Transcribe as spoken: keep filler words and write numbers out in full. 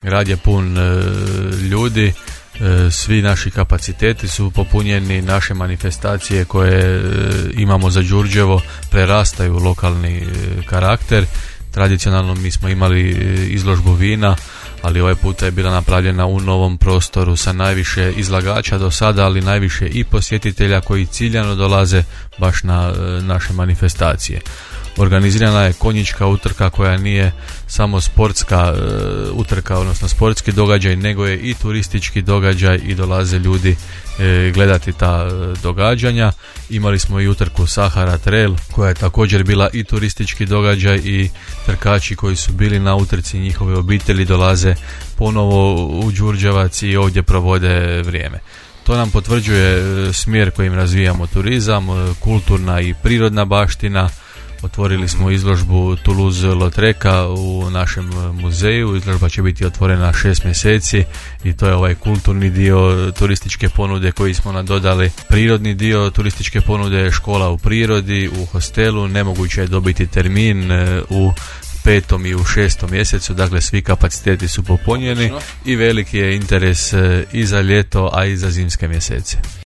grad je pun e, ljudi, e, svi naši kapaciteti su popunjeni, naše manifestacije koje e, imamo za Đurđevo prerastaju lokalni e, karakter. Tradicionalno mi smo imali e, izložbu vina, ali ovaj puta je bila napravljena u novom prostoru sa najviše izlagača do sada, ali najviše i posjetitelja koji ciljano dolaze baš na e, naše manifestacije. Organizirana je konjička utrka koja nije samo sportska e, utrka, odnosno sportski događaj, nego je i turistički događaj i dolaze ljudi e, gledati ta e, događanja. Imali smo i utrku Sahara Trail koja je također bila i turistički događaj i trkači koji su bili na utrci, njihove obitelji dolaze ponovo u Đurđevac i ovdje provode vrijeme. To nam potvrđuje smjer kojim razvijamo turizam, kulturna i prirodna baština. Otvorili smo izložbu Toulouse-Lautreka u našem muzeju. Izložba će biti otvorena šest mjeseci i to je ovaj kulturni dio turističke ponude koji smo nadodali. Prirodni dio turističke ponude je škola u prirodi, u hostelu. Nemoguće je dobiti termin u petom i u šestom mjesecu, dakle svi kapaciteti su popunjeni i veliki je interes i za ljeto, a i za zimske mjesece.